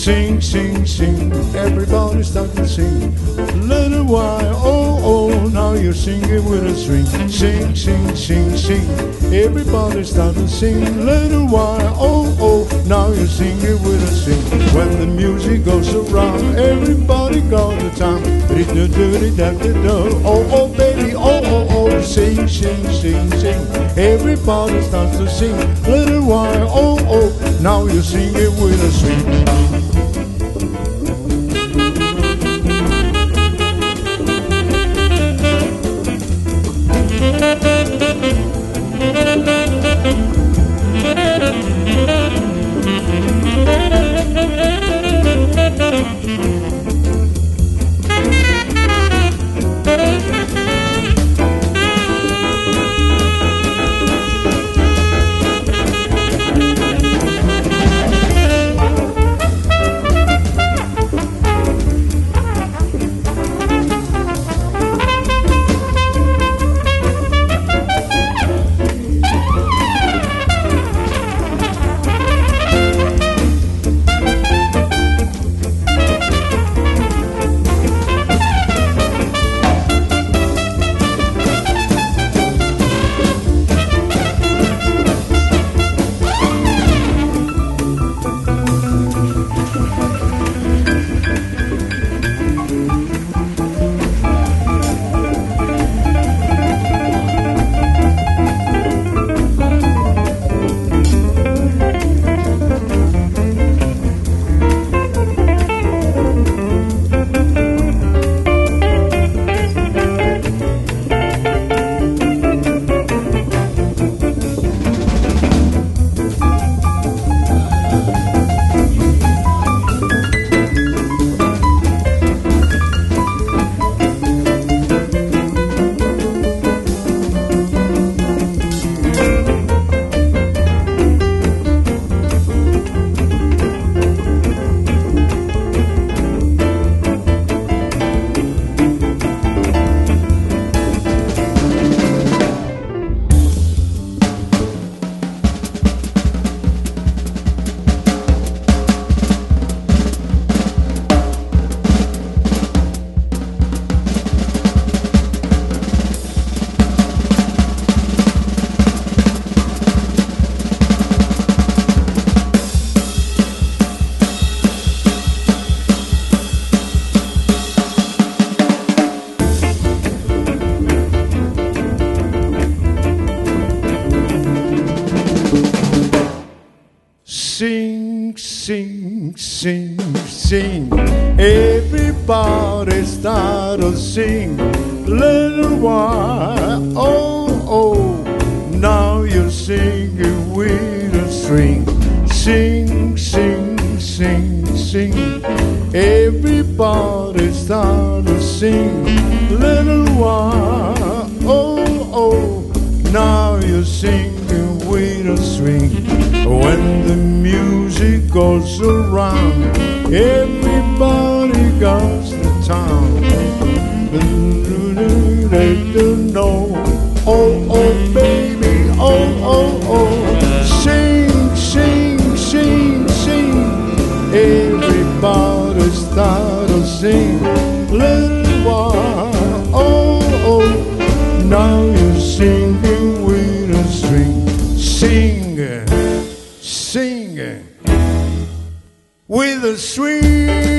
Sing, sing, sing, everybody start to sing. Little while, oh, oh, now you're singing with a swing. Sing, sing, sing, sing, everybody start to sing. Little while, oh, oh, now you're singing with a swing. When the music goes around, everybody goes to town. Oh, oh, baby, oh, oh, oh, sing, sing, sing, sing, everybody starts to sing. Little while, oh, oh, now you're singing with a swing. Sing, sing, sing, sing, everybody start to sing. Little while, oh, oh, now you're singing with a string. Sing, sing, sing, sing, everybody start to sing. Little while, oh, oh, now you're singing with a string. When the music goes around, everybody goes to town. They don't know, oh, oh, baby, oh, oh, oh. Sing, sing, sing, sing, everybody start to sing. Little while, oh, oh, now you're singing with a string. Sing, sing with a swing.